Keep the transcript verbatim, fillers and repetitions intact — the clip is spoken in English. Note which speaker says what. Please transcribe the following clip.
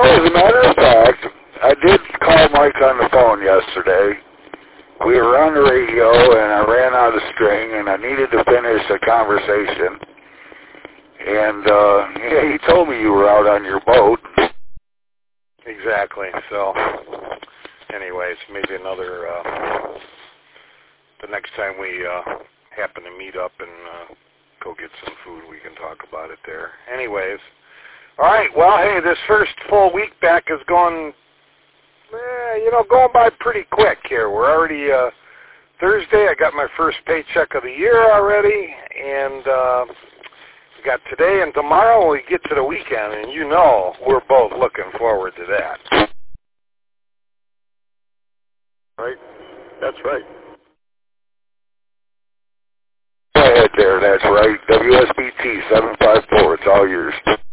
Speaker 1: as a matter of fact, I did call Mike on the phone yesterday. We were on the radio, and I ran out of string, and I needed to finish a conversation. And uh, yeah, he told me you were out on your boat.
Speaker 2: Exactly. So, anyways, maybe another, uh, the next time we uh, happen to meet up and uh, go get some food, we can talk about it there. Anyways, all right, well, hey, this first full week back is going, eh, you know, going by pretty quick here. We're already uh, Thursday. I got my first paycheck of the year already, and uh, we got today and tomorrow we get to the weekend, and you know we're both looking forward to that.
Speaker 3: Right? That's right.
Speaker 1: Go ahead there, that's right. W S B T seven five four, it's all yours.